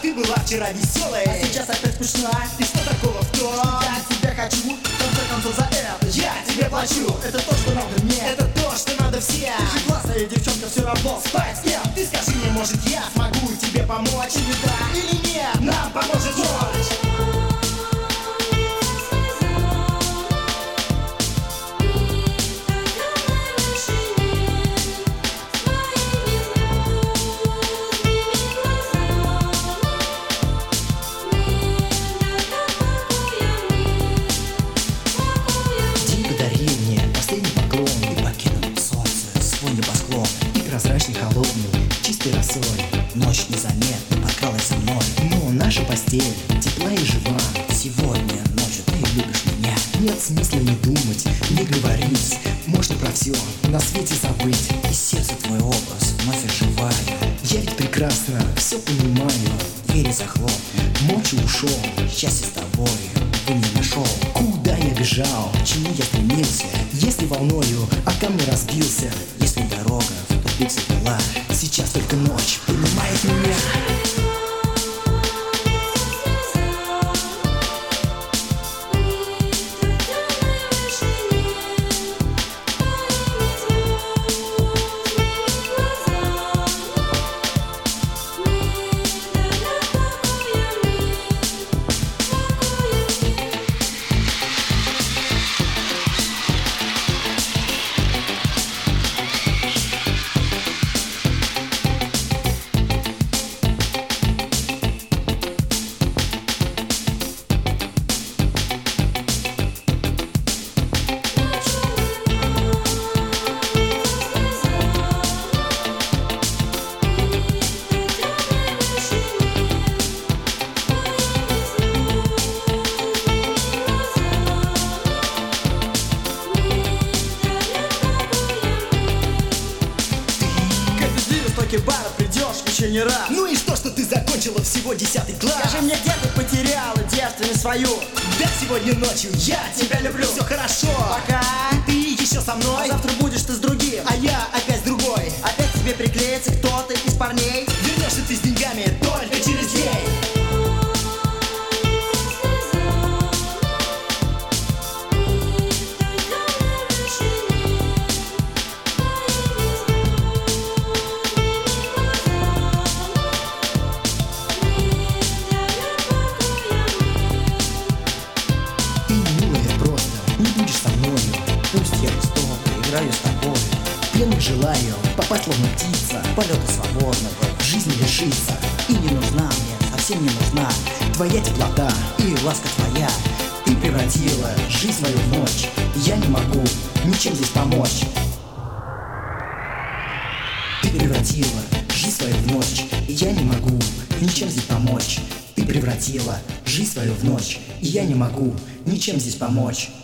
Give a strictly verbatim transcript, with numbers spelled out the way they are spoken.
ты была вчера веселой, а сейчас опять скучна. И что такого в том, что я тебя хочу, в конце концов за это я тебе плачу. Это то, что надо мне, это то, что надо всем. Ты же классная девчонка, все равно спать с кем? Ты скажи мне, может я смогу тебе помочь? Или да, или нет, нам поможет ночь. Прозрачный, холодный, чистой росой. Ночь незаметно подкралась за мной. Но наша постель тепла и жива. Сегодня ночью ты любишь меня. Нет смысла не думать, не говорить. Можно про все на свете забыть. И сердце твой образ вновь оживаю. Я ведь прекрасно все понимаю. Двери захлопнул, ночью ушел. Счастье с тобой ты не нашел. Куда я бежал, к чему я стремился? Если волною о камни разбился, если дорога была, сейчас только ночь понимает меня. Бара придешь еще не раз. Ну и что, что ты закончила всего десятый класс? Скажи мне, где ты потеряла девственность свою? Да сегодня ночью я тебя люблю. Все хорошо, пока ты еще со мной. А завтра будешь ты с другим, а я опять с другой. Опять тебе приклеится кто-то из парней. Вернешься ты с деньгами только через день. Пусть я жестоко играю с тобой. Пьяно желаю попасть словно птица, полета свободного в жизни лишиться. И не нужна мне, совсем не нужна твоя теплота и ласка твоя. Ты превратила жизнь свою в ночь. Я не могу ничем здесь помочь. Ты превратила жизнь свою в ночь. И я не могу ничем здесь помочь. Ты превратила жизнь свою в ночь. И я не могу ничем здесь помочь.